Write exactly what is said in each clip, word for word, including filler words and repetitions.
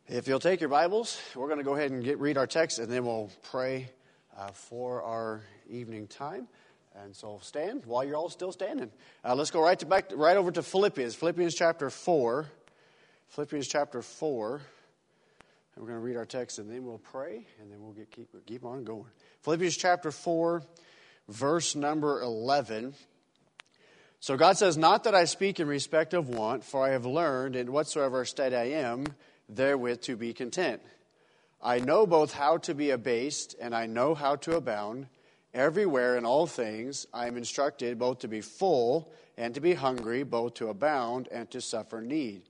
If you'll take your Bibles, we're going to go ahead and get read our text, and then we'll pray uh, for our evening time. And so stand while you're all still standing. Uh, let's go right to back right over to Philippians, Philippians chapter four, Philippians chapter four. And we're going to read our text, and then we'll pray, and then we'll get keep keep on going. Philippians chapter four, verse number eleven. So God says, "Not that I speak in respect of want, for I have learned in whatsoever state I am, therewith to be content. I know both how to be abased, and I know how to abound. Everywhere in all things I am instructed both to be full and to be hungry, both to abound and to suffer need.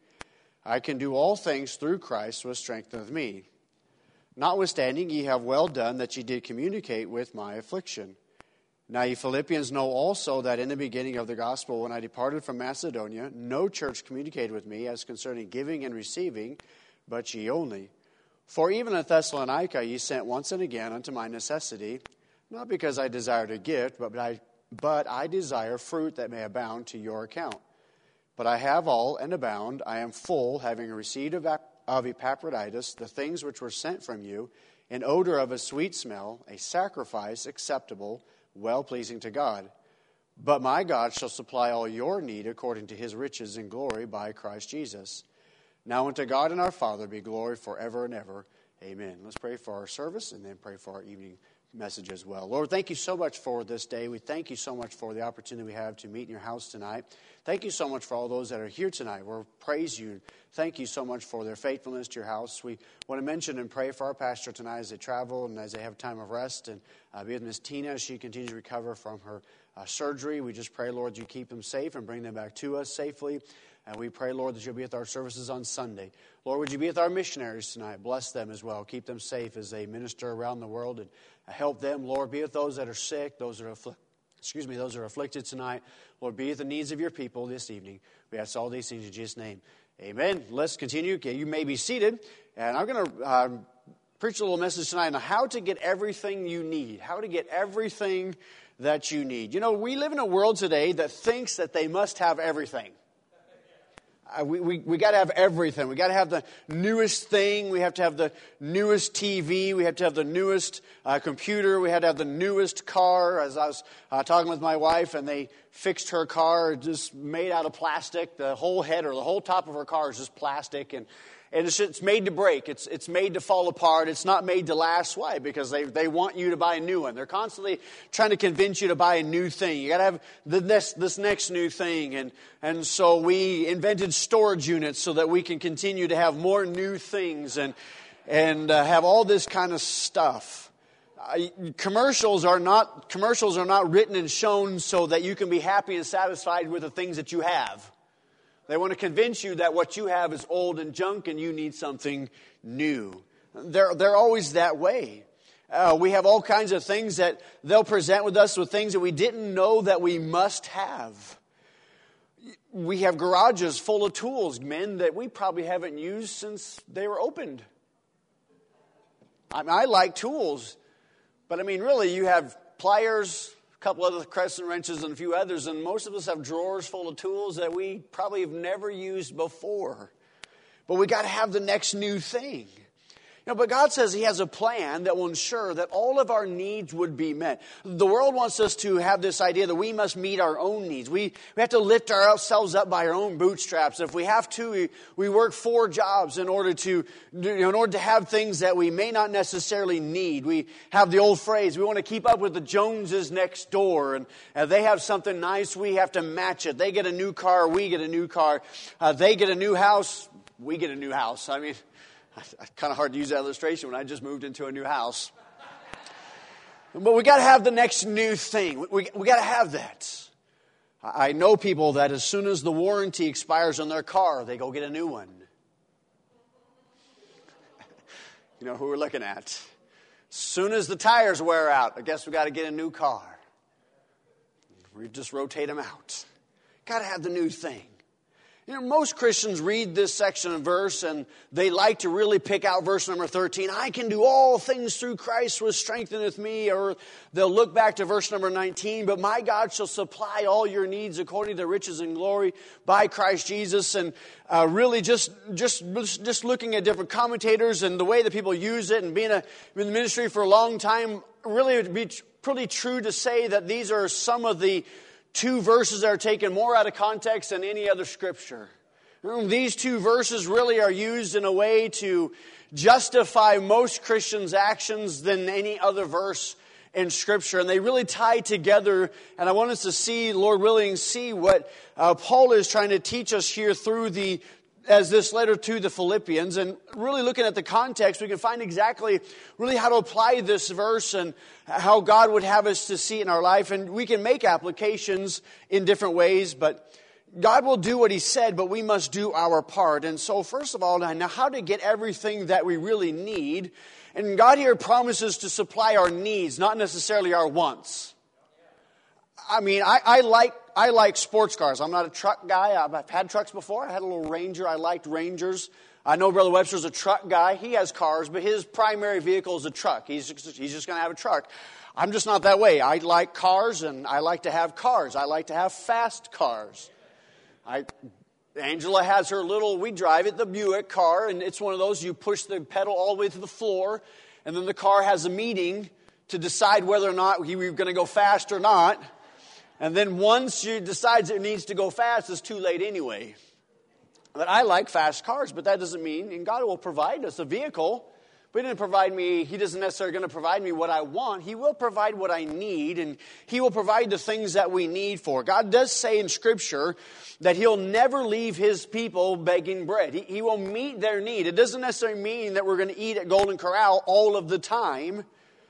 I can do all things through Christ which strengtheneth me. Notwithstanding, ye have well done that ye did communicate with my affliction. Now ye Philippians know also that in the beginning of the gospel, when I departed from Macedonia, no church communicated with me as concerning giving and receiving, but ye only. For even at Thessalonica ye sent once and again unto my necessity, not because I desired a gift, but I, but I desire fruit that may abound to your account. But I have all and abound. I am full, having received of, of Epaphroditus the things which were sent from you, an odor of a sweet smell, a sacrifice acceptable, well-pleasing to God. But my God shall supply all your need according to his riches in glory by Christ Jesus. Now unto God and our Father be glory forever and ever. Amen." Let's pray for our service and then pray for our evening message as well. Lord, thank you so much for this day. We thank you so much for the opportunity we have to meet in your house tonight. Thank you so much for all those that are here tonight. We praise you. Thank you so much for their faithfulness to your house. We want to mention and pray for our pastor tonight as they travel and as they have time of rest. And uh, be with Miss Tina as she continues to recover from her uh, surgery. We just pray, Lord, you keep them safe and bring them back to us safely. And we pray, Lord, that you'll be with our services on Sunday. Lord, would you be with our missionaries tonight? Bless them as well. Keep them safe as they minister around the world and help them. Lord, be with those that are sick, those that are afflicted. Excuse me, those that are afflicted tonight. Lord, be with the needs of your people this evening. We ask all these things in Jesus' name. Amen. Let's continue. Okay, you may be seated. And I'm going to uh, preach a little message tonight on how to get everything you need. How to get everything that you need. You know, we live in a world today that thinks that they must have everything. Uh, we we, we got to have everything. We got to have the newest thing. We have to have the newest T V. We have to have the newest uh, computer. We had to have the newest car. As I was uh, talking with my wife, and they fixed her car, just made out of plastic. The whole head or the whole top of her car is just plastic, and and it's, it's made to break. It's it's made to fall apart. It's not made to last. Why? Because they they want you to buy a new one. They're constantly trying to convince you to buy a new thing. You got to have the this this next new thing, and and so we invented storage units so that we can continue to have more new things and and uh, have all this kind of stuff. Uh, commercials are not commercials are not written and shown so that you can be happy and satisfied with the things that you have. They want to convince you that what you have is old and junk and you need something new. They're, they're always that way. Uh, we have all kinds of things that they'll present with us with things that we didn't know that we must have. We have garages full of tools, men, that we probably haven't used since they were opened. I mean, I like tools, but I mean, really, you have pliers, a couple other crescent wrenches and a few others, and most of us have drawers full of tools that we probably have never used before. But we got to have the next new thing. You know, but God says he has a plan that will ensure that all of our needs would be met. The world wants us to have this idea that we must meet our own needs. We, we have to lift ourselves up by our own bootstraps. If we have to, we, we work four jobs in order to, you know, in order to have things that we may not necessarily need. We have the old phrase, we want to keep up with the Joneses next door. And uh, they have something nice, we have to match it. They get a new car, we get a new car. Uh, they get a new house, we get a new house. I mean, it's kind of hard to use that illustration when I just moved into a new house. But we got to have the next new thing. We, we, we got to have that. I know people that as soon as the warranty expires on their car, they go get a new one. You know who we're looking at. As soon as the tires wear out, I guess we got to get a new car. We just rotate them out. Got to have the new thing. You know, most Christians read this section of verse and they like to really pick out verse number thirteen. I can do all things through Christ who strengtheneth me. Or they'll look back to verse number nineteen. But my God shall supply all your needs according to riches and glory by Christ Jesus. And uh, really just, just, just looking at different commentators and the way that people use it and being a, in the ministry for a long time, really it would be pretty true to say that these are some of the two verses that are taken more out of context than any other scripture. These two verses really are used in a way to justify most Christians' actions than any other verse in Scripture. And they really tie together. And I want us to see, Lord willing, see what uh, Paul is trying to teach us here through the as this letter to the Philippians. And really looking at the context, we can find exactly really how to apply this verse and how God would have us to see it in our life. And we can make applications in different ways, but God will do what He said, but we must do our part. And so first of all, now how to get everything that we really need. And God here promises to supply our needs, not necessarily our wants. I mean, I, I like I like sports cars. I'm not a truck guy. I've, I've had trucks before. I had a little Ranger. I liked Rangers. I know Brother Webster's a truck guy. He has cars, but his primary vehicle is a truck. He's just, he's just going to have a truck. I'm just not that way. I like cars, and I like to have cars. I like to have fast cars. I, Angela has her little, we drive it, the Buick car, and it's one of those you push the pedal all the way to the floor, and then the car has a meeting to decide whether or not we're going to go fast or not. And then once she decides it needs to go fast, it's too late anyway. But I like fast cars, but that doesn't mean, and God will provide us a vehicle, but He didn't provide me, He doesn't necessarily going to provide me what I want. He will provide what I need, and He will provide the things that we need for. God does say in Scripture that He'll never leave His people begging bread. He, he will meet their need. It doesn't necessarily mean that we're going to eat at Golden Corral all of the time.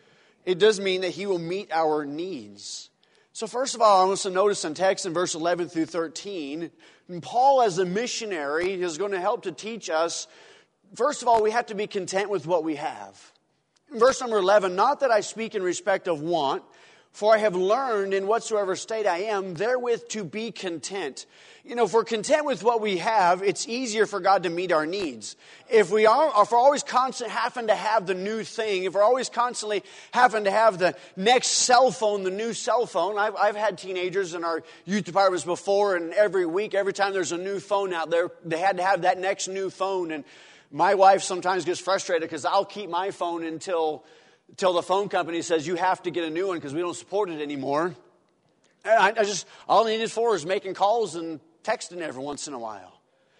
It does mean that He will meet our needs. So first of all, I want us to notice in text in verse eleven through thirteen, Paul as a missionary is going to help to teach us, first of all, we have to be content with what we have. Verse number eleven, not that I speak in respect of want, for I have learned in whatsoever state I am, therewith to be content. You know, if we're content with what we have, it's easier for God to meet our needs. If we are, if we're always constantly having to have the new thing, if we're always constantly having to have the next cell phone, the new cell phone. I've, I've had teenagers in our youth departments before, and every week, every time there's a new phone out there, they had to have that next new phone. And my wife sometimes gets frustrated because I'll keep my phone until, until the phone company says you have to get a new one because we don't support it anymore. And I, I just, all I need it for is making calls and texting every once in a while.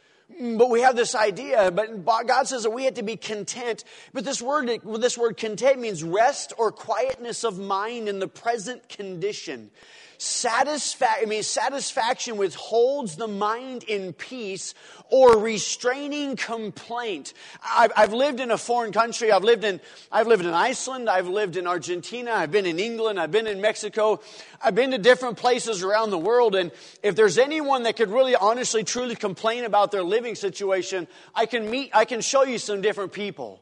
But we have this idea, but God says that we have to be content. But this word, this word content means rest or quietness of mind in the present condition. Satisfa- I mean, satisfaction withholds the mind in peace or restraining complaint. I've, I've lived in a foreign country. I've lived in, I've lived in Iceland. I've lived in Argentina. I've been in England. I've been in Mexico. I've been to different places around the world. And if there's anyone that could really honestly, truly complain about their living situation, I can meet, I can show you some different people.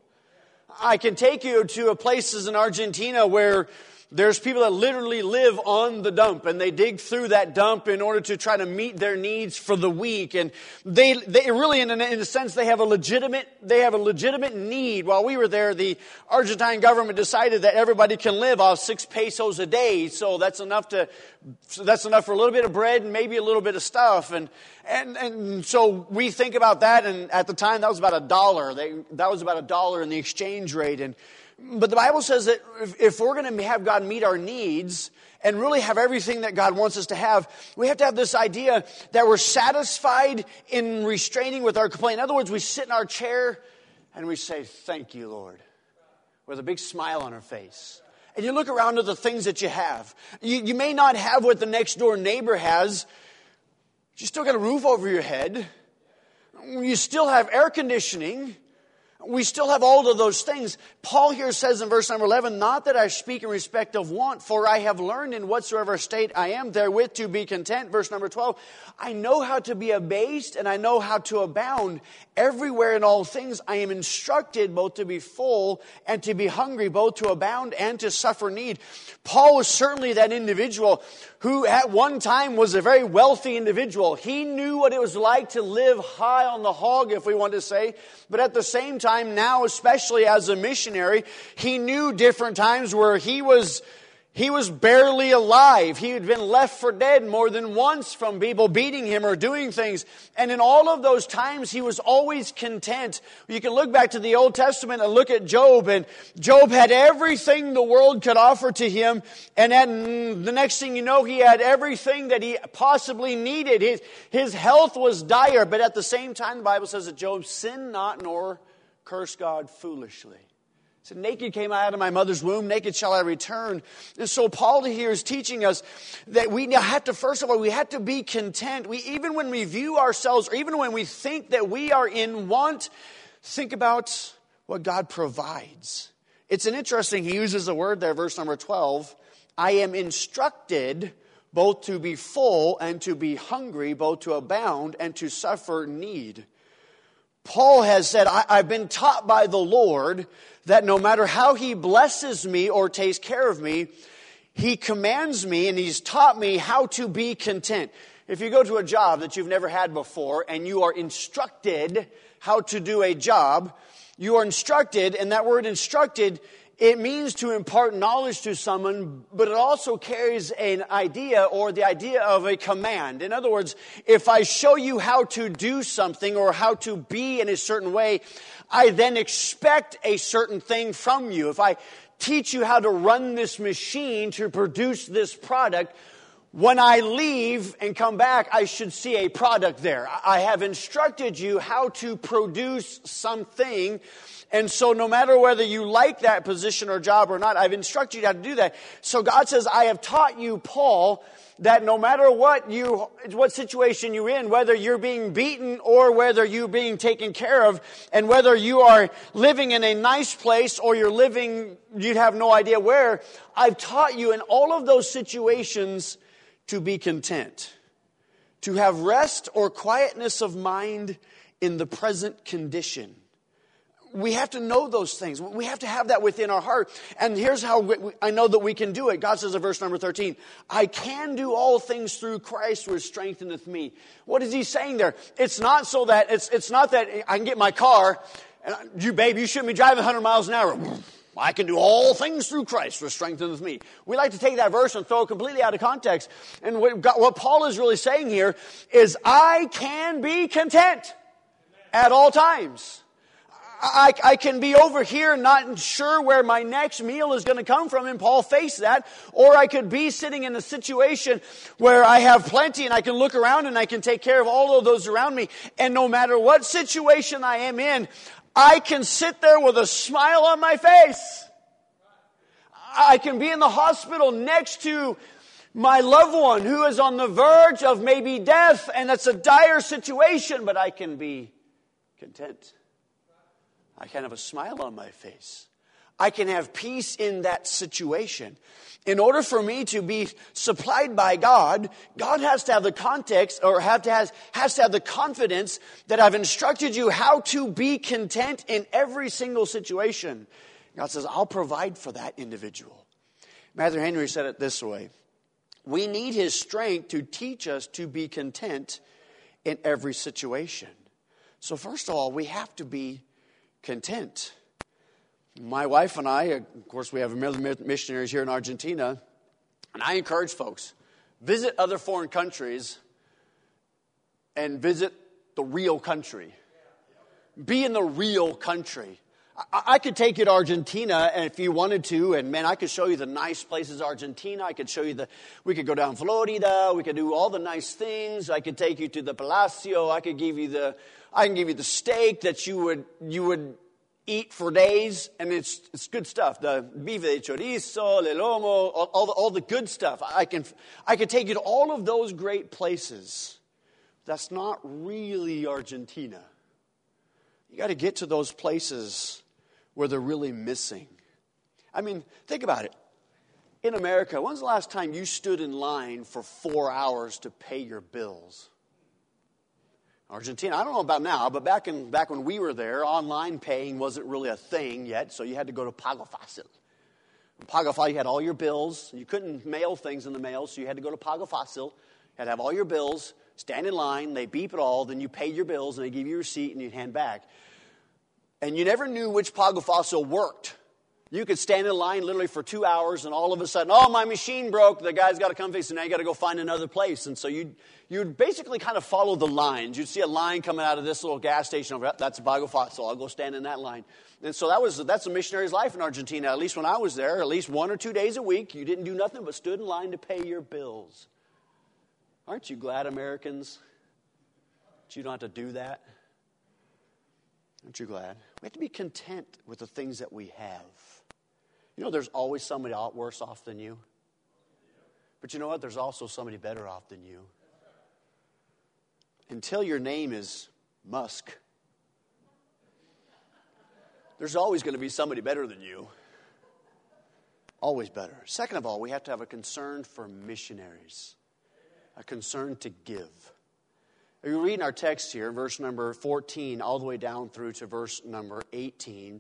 I can take you to places in Argentina where there's people that literally live on the dump, and they dig through that dump in order to try to meet their needs for the week. And they, they really, in a, in a sense, they have a legitimate, they have a legitimate need. While we were there, the Argentine government decided that everybody can live off six pesos a day, so that's enough to, so that's enough for a little bit of bread and maybe a little bit of stuff. And and and so we think about that, and at the time that was about a dollar. They, that was about a dollar in the exchange rate, and. But the Bible says that if, if we're going to have God meet our needs and really have everything that God wants us to have, we have to have this idea that we're satisfied in restraining with our complaint. In other words, we sit in our chair and we say, "Thank you, Lord," with a big smile on our face. And you look around at the things that you have. You, you may not have what the next door neighbor has. You still got a roof over your head. You still have air conditioning. We still have all of those things. Paul here says in verse number eleven, not that I speak in respect of want, for I have learned in whatsoever state I am therewith to be content. Verse number twelve, I know how to be abased and I know how to abound. Everywhere in all things I am instructed both to be full and to be hungry, both to abound and to suffer need. Paul was certainly that individual who who at one time was a very wealthy individual. He knew what it was like to live high on the hog, if we want to say. But at the same time, now, especially as a missionary, he knew different times where he was He was barely alive. He had been left for dead more than once from people beating him or doing things. And in all of those times, he was always content. You can look back to the Old Testament and look at Job. And Job had everything the world could offer to him. And then the next thing you know, he had everything that he possibly needed. His, his health was dire. But at the same time, the Bible says that Job sinned not nor cursed God foolishly. So naked came I out of my mother's womb, naked shall I return. And so Paul here is teaching us that we have to, first of all, we have to be content. We, even when we view ourselves, or even when we think that we are in want, think about what God provides. It's an interesting, he uses a word there, verse number twelve. I am instructed both to be full and to be hungry, both to abound and to suffer need. Paul has said, I, I've been taught by the Lord that no matter how He blesses me or takes care of me, He commands me and He's taught me how to be content. If you go to a job that you've never had before and you are instructed how to do a job, you are instructed, and that word instructed, it means to impart knowledge to someone, but it also carries an idea or the idea of a command. In other words, if I show you how to do something or how to be in a certain way, I then expect a certain thing from you. If I teach you how to run this machine to produce this product, when I leave and come back, I should see a product there. I have instructed you how to produce something. And so no matter whether you like that position or job or not, I've instructed you how to do that. So God says, I have taught you, Paul, that no matter what you, what situation you're in, whether you're being beaten or whether you're being taken care of, and whether you are living in a nice place or you're living, you'd have no idea where, I've taught you in all of those situations to be content, to have rest or quietness of mind in the present condition. We have to know those things. We have to have that within our heart. And here's how we, I know that we can do it. God says in verse number thirteen, I can do all things through Christ who strengtheneth me. What is He saying there? It's not so that, it's, it's not that I can get my car, and you, babe, you shouldn't be driving one hundred miles an hour. I can do all things through Christ who strengtheneth me. We like to take that verse and throw it completely out of context. And what, God, what Paul is really saying here is, I can be content at all times. I, I can be over here not sure where my next meal is going to come from, and Paul faced that. Or I could be sitting in a situation where I have plenty and I can look around and I can take care of all of those around me. And no matter what situation I am in, I can sit there with a smile on my face. I can be in the hospital next to my loved one who is on the verge of maybe death, and it's a dire situation, but I can be content. I can have a smile on my face. I can have peace in that situation. In order for me to be supplied by God, God has to have the context, or have to has, has to have the confidence that I've instructed you how to be content in every single situation. God says, I'll provide for that individual. Matthew Henry said it this way: we need His strength to teach us to be content in every situation. So first of all, we have to be content. My wife and I, of course, we have missionaries here in Argentina, and I encourage folks, visit other foreign countries and visit the real country. Be in the real country. I, I could take you to Argentina, and if you wanted to, and man, I could show you the nice places of Argentina. I could show you the, we could go down Florida. We could do all the nice things. I could take you to the Palacio. I could give you the, I can give you the steak that you would, you would eat for days, and it's it's good stuff. The bife de chorizo, el lomo, all, all, the, all the good stuff. I can I can take you to all of those great places. That's not really Argentina. You got to get to those places where they're really missing. I mean, think about it. In America, when's the last time you stood in line for four hours to pay your bills? Argentina, I don't know about now, but back in back when we were there, online paying wasn't really a thing yet, so you had to go to Pago Fácil. Pago Fácil, you had all your bills. You couldn't mail things in the mail, so you had to go to Pago Fácil. You had to have all your bills, stand in line, they beep it all, then you paid your bills, and they give you your receipt, and you'd hand back. And you never knew which Pago Fácil worked. You could stand in line literally for two hours, and all of a sudden, oh, my machine broke. The guy's got to come fix it. Now you got to go find another place. And so you'd, you'd basically kind of follow the lines. You'd see a line coming out of this little gas station over there. That's a Pago Fácil. I'll go stand in that line. And so that was that's a missionary's life in Argentina. At least when I was there, at least one or two days a week, you didn't do nothing but stood in line to pay your bills. Aren't you glad, Americans, that you don't have to do that? Aren't you glad? We have to be content with the things that we have. You know, there's always somebody worse off than you. But you know what? There's also somebody better off than you. Until your name is Musk, there's always going to be somebody better than you. Always better. Second of all, we have to have a concern for missionaries. A concern to give. If you read in our text here, verse number fourteen, all the way down through to verse number eighteen,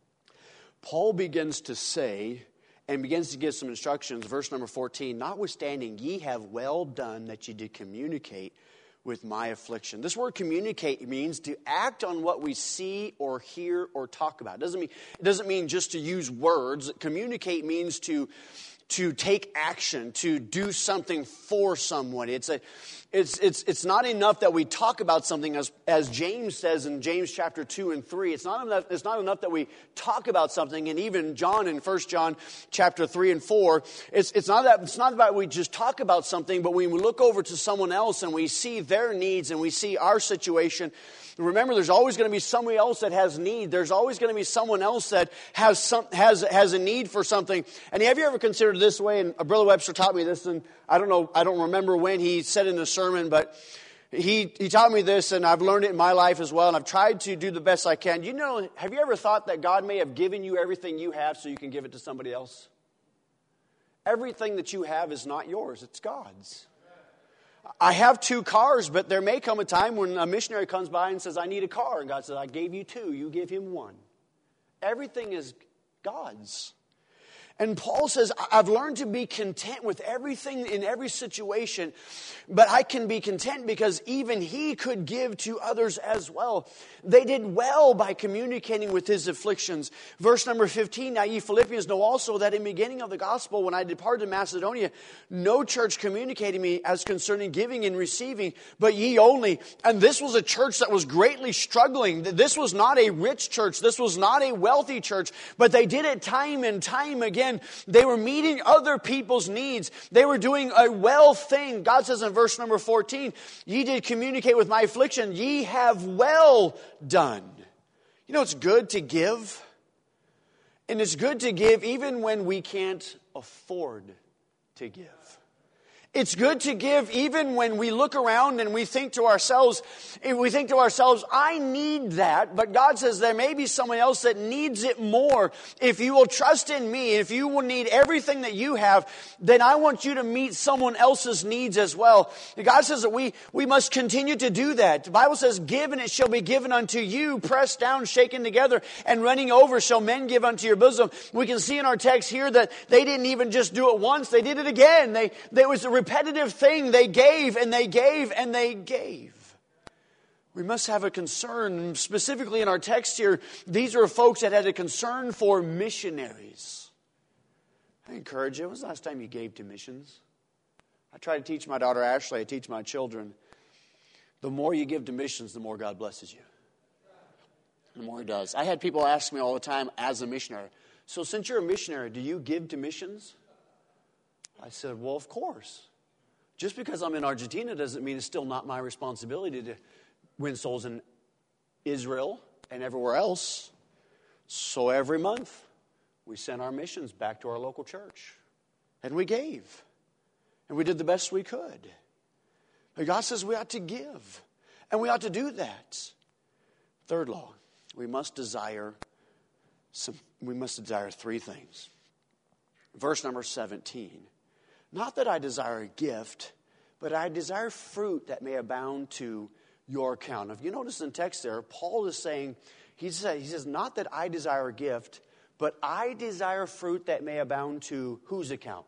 Paul begins to say, and begins to give some instructions, verse number fourteen, notwithstanding, ye have well done that ye did communicate with my affliction. This word communicate means to act on what we see or hear or talk about. It doesn't mean, it doesn't mean just to use words. Communicate means to, to take action, to do something for someone. It's a It's, it's, it's not enough that we talk about something, as, as James says in James chapter two and three. It's not enough, it's not enough that we talk about something, and even John in First John chapter three and four. It's, it's, not that, it's not about we just talk about something, but when we look over to someone else and we see their needs and we see our situation, remember there's always going to be somebody else that has need. There's always going to be someone else that has some, has, has a need for something. And have you ever considered this way? And Brother Webster taught me this, and I don't know, I don't remember when he said in the sermon, but he, he taught me this, and I've learned it in my life as well, and I've tried to do the best I can. You know, have you ever thought that God may have given you everything you have so you can give it to somebody else? Everything that you have is not yours, it's God's. I have two cars, but there may come a time when a missionary comes by and says, I need a car. And God says, I gave you two, you give him one. Everything is God's. And Paul says, I've learned to be content with everything in every situation, but I can be content because even he could give to others as well. They did well by communicating with his afflictions. Verse number fifteen, now ye Philippians know also that in the beginning of the gospel, when I departed Macedonia, no church communicated me as concerning giving and receiving, but ye only. And this was a church that was greatly struggling. This was not a rich church. This was not a wealthy church, but they did it time and time again. They were meeting other people's needs. They were doing a well thing. God says in verse number fourteen, ye did communicate with my affliction. Ye have well done. You know, it's good to give. And it's good to give even when we can't afford to give. It's good to give even when we look around and we think to ourselves, if we think to ourselves, I need that. But God says there may be someone else that needs it more. If you will trust in me, if you will need everything that you have, then I want you to meet someone else's needs as well. And God says that we, we must continue to do that. The Bible says, give and it shall be given unto you, pressed down, shaken together, and running over shall men give unto your bosom. We can see in our text here that they didn't even just do it once, they did it again. They, there was a repetitive thing. They gave and they gave and they gave. We must have a concern. Specifically in our text here, these are folks that had a concern for missionaries. I encourage you. When was the last time you gave to missions? I try to teach my daughter Ashley, I teach my children. The more you give to missions, the more God blesses you. The more He does. I had people ask me all the time as a missionary, so since you're a missionary, do you give to missions? I said, well, of course. Just because I'm in Argentina doesn't mean it's still not my responsibility to win souls in Israel and everywhere else. So every month, we sent our missions back to our local church. And we gave. And we did the best we could. But God says we ought to give. And we ought to do that. Third law, we must desire some, we must desire three things. Verse number seventeen. Not that I desire a gift, but I desire fruit that may abound to your account. If you notice in the text there, Paul is saying, he says, he says, not that I desire a gift, But I desire fruit that may abound to whose account?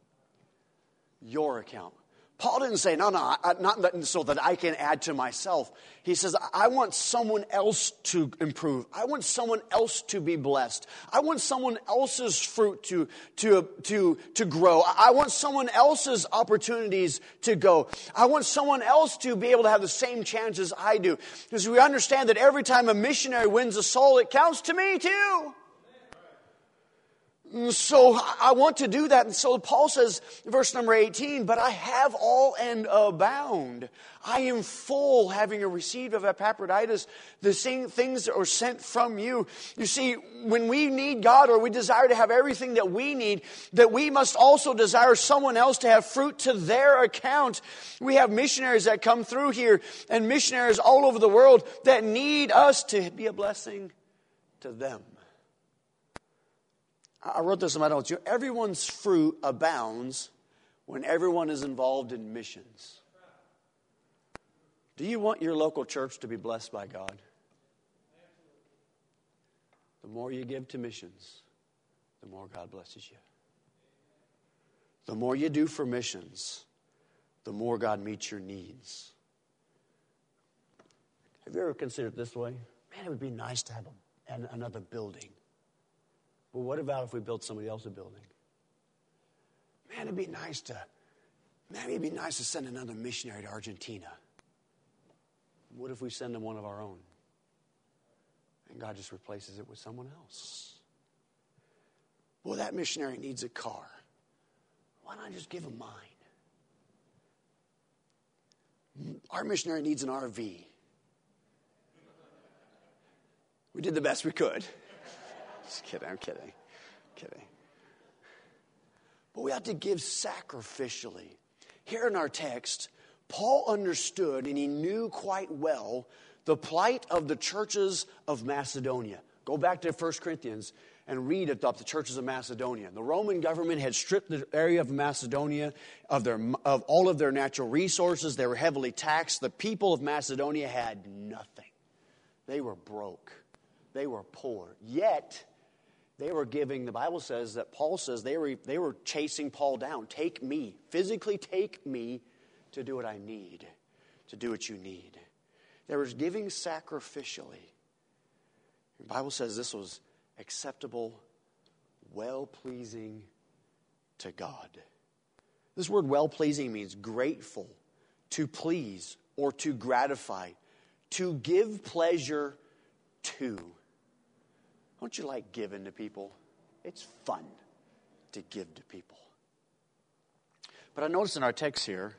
Your account. Paul didn't say, no, no, I, not that, so that I can add to myself. He says, I want someone else to improve. I want someone else to be blessed. I want someone else's fruit to, to, to, to grow. I want someone else's opportunities to go. I want someone else to be able to have the same chance as I do. Because we understand that every time a missionary wins a soul, it counts to me too. So I want to do that. And so Paul says, verse number eighteen, but I have all and abound. I am full, having received of Epaphroditus the same things that are sent from you. You see, when we need God or we desire to have everything that we need, that we must also desire someone else to have fruit to their account. We have missionaries that come through here and missionaries all over the world that need us to be a blessing to them. I wrote this in my notes. Everyone's fruit abounds when everyone is involved in missions. Do you want your local church to be blessed by God? The more you give to missions, the more God blesses you. The more you do for missions, the more God meets your needs. Have you ever considered it this way? Man, it would be nice to have a, an, another building. Well, what about if we built somebody else a building? Man, it'd be nice to, man, it'd be nice to send another missionary to Argentina. What if we send them one of our own? And God just replaces it with someone else. Well, that missionary needs a car. Why not just give him mine? Our missionary needs an R V. We did the best we could. Just kidding, I'm kidding, kidding. But we have to give sacrificially. Here in our text, Paul understood and he knew quite well the plight of the churches of Macedonia. Go back to First Corinthians and read about the churches of Macedonia. The Roman government had stripped the area of Macedonia of, their, of all of their natural resources. They were heavily taxed. The people of Macedonia had nothing. They were broke. They were poor. Yet, they were giving, the Bible says that Paul says they were, they were chasing Paul down. Take me, physically take me to do what I need, to do what you need. They were giving sacrificially. The Bible says this was acceptable, well-pleasing to God. This word well-pleasing means grateful, to please, or to gratify, to give pleasure to. Don't you like giving to people? It's fun to give to people. But I notice in our text here,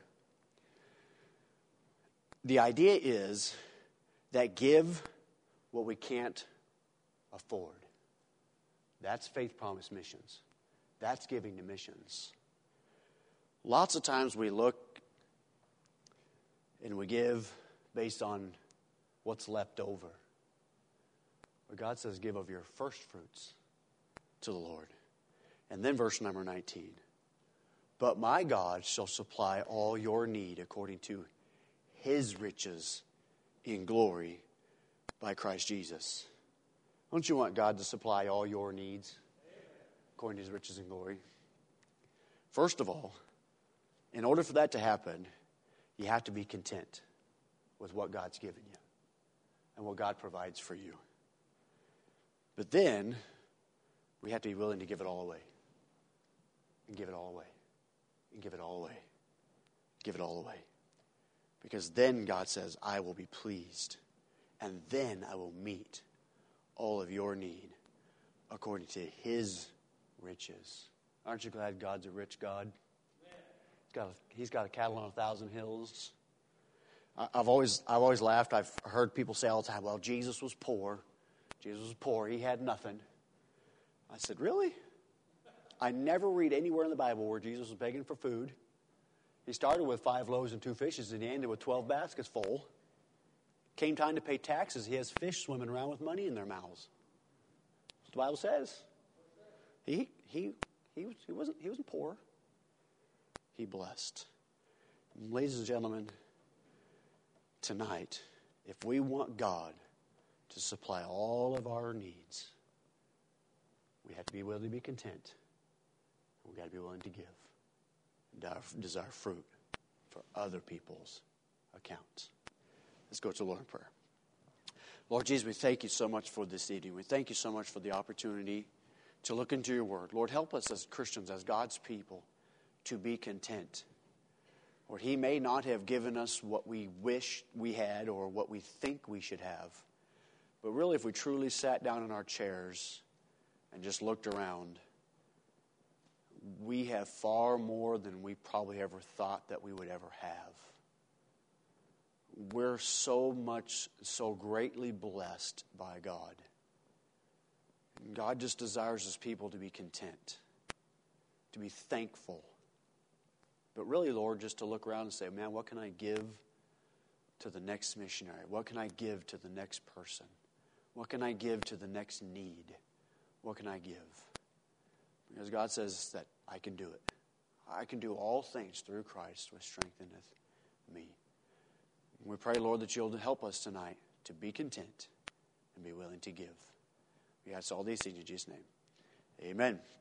the idea is that give what we can't afford. That's Faith Promise Missions. That's giving to missions. Lots of times we look and we give based on what's left over. But God says, give of your first fruits to the Lord. And then verse number nineteen. But my God shall supply all your need according to his riches in glory by Christ Jesus. Don't you want God to supply all your needs according to his riches in glory? First of all, in order for that to happen, you have to be content with what God's given you and what God provides for you. But then, we have to be willing to give it all away. And give it all away. And give it all away. Give it all away. Because then God says, I will be pleased. And then I will meet all of your need according to his riches. Aren't you glad God's a rich God? He's got a, he's got a cattle on a thousand hills. I, I've always I've always laughed. I've heard people say all the time, well, Jesus was poor. Jesus was poor. He had nothing. I said, really? I never read anywhere in the Bible where Jesus was begging for food. He started with five loaves and two fishes, and he ended with twelve baskets full. Came time to pay taxes. He has fish swimming around with money in their mouths. That's what the Bible says. He he he was, he wasn't he wasn't poor. He blessed. Ladies and gentlemen, tonight, if we want God to supply all of our needs, we have to be willing to be content. We've got to be willing to give. And desire fruit for other people's accounts. Let's go to the Lord in prayer. Lord Jesus, we thank you so much for this evening. We thank you so much for the opportunity to look into your word. Lord, help us as Christians, as God's people, to be content. Lord, he may not have given us what we wish we had or what we think we should have. But really, if we truly sat down in our chairs and just looked around, we have far more than we probably ever thought that we would ever have. We're so much, so greatly blessed by God. God just desires His people to be content, to be thankful. But really, Lord, just to look around and say, man, what can I give to the next missionary? What can I give to the next person? What can I give to the next need? What can I give? Because God says that I can do it. I can do all things through Christ which strengtheneth me. We pray, Lord, that you'll help us tonight to be content and be willing to give. We ask all these things in Jesus' name. Amen.